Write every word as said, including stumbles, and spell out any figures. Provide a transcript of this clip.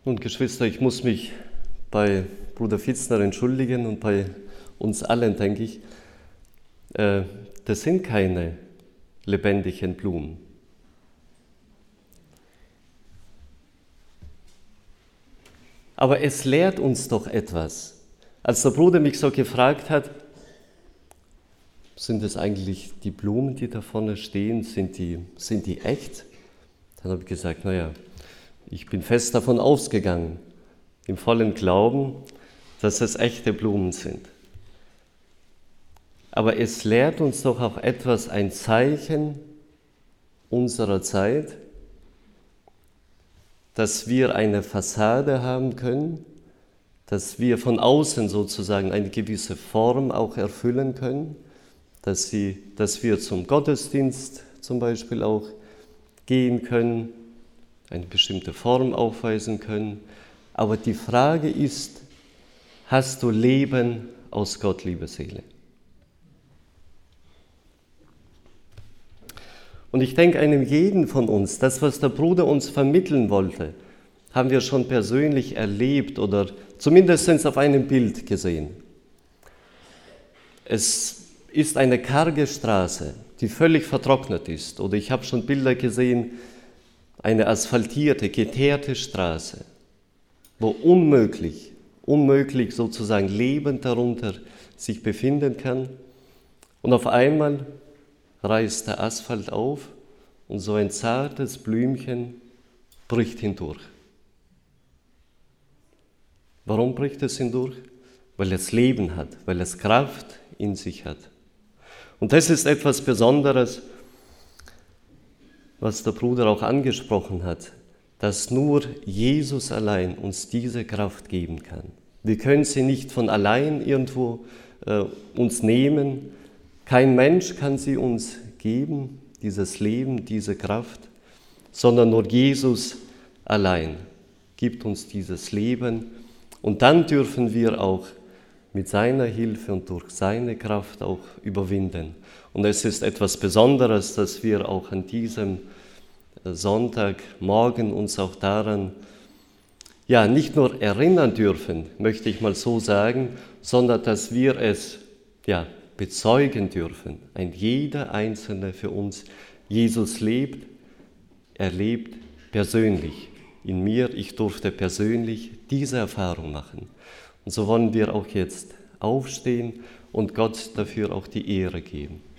Nun, Geschwister, ich muss mich bei Bruder Fitzner entschuldigen und bei uns allen, denke ich. Äh, das sind keine lebendigen Blumen. Aber es lehrt uns doch etwas. Als der Bruder mich so gefragt hat, sind es eigentlich die Blumen, die da vorne stehen, sind die, sind die echt? Dann habe ich gesagt, naja, ich bin fest davon ausgegangen, im vollen Glauben, dass es echte Blumen sind. Aber es lehrt uns doch auch etwas, ein Zeichen unserer Zeit, dass wir eine Fassade haben können, dass wir von außen sozusagen eine gewisse Form auch erfüllen können, dass, sie, dass wir zum Gottesdienst zum Beispiel auch gehen können, eine bestimmte Form aufweisen können. Aber die Frage ist, hast du Leben aus Gott, liebe Seele? Und ich denke, einem jeden von uns, das, was der Bruder uns vermitteln wollte, haben wir schon persönlich erlebt oder zumindest auf einem Bild gesehen. Es ist eine karge Straße, die völlig vertrocknet ist. Oder ich habe schon Bilder gesehen, eine asphaltierte, geteerte Straße, wo unmöglich, unmöglich sozusagen lebend darunter sich befinden kann. Und auf einmal reißt der Asphalt auf und so ein zartes Blümchen bricht hindurch. Warum bricht es hindurch? Weil es Leben hat, weil es Kraft in sich hat. Und das ist etwas Besonderes, was der Bruder auch angesprochen hat, dass nur Jesus allein uns diese Kraft geben kann. Wir können sie nicht von allein irgendwo äh, uns nehmen. Kein Mensch kann sie uns geben, dieses Leben, diese Kraft, sondern nur Jesus allein gibt uns dieses Leben. Und dann dürfen wir auch mit seiner Hilfe und durch seine Kraft auch überwinden. Und es ist etwas Besonderes, dass wir auch an diesem Sonntagmorgen uns auch daran, ja, nicht nur erinnern dürfen, möchte ich mal so sagen, sondern dass wir es, ja, bezeugen dürfen. Ein jeder Einzelne für uns. Jesus lebt, er lebt persönlich in mir. Ich durfte persönlich diese Erfahrung machen. Und so wollen wir auch jetzt aufstehen und Gott dafür auch die Ehre geben.